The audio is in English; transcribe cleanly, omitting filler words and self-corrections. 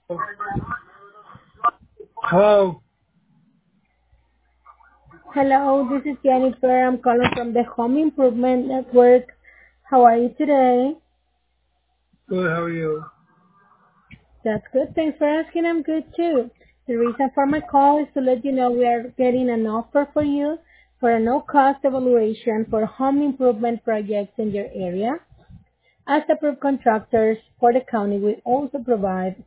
Hello. Hello, this is Jennifer. I'm calling from the Home Improvement Network. How are you today? Good. How are you? That's good. Thanks for asking. I'm good too. The reason for my call is to let you know we are getting an offer for you for a no-cost evaluation for home improvement projects in your area. As approved contractors for the county, we also provide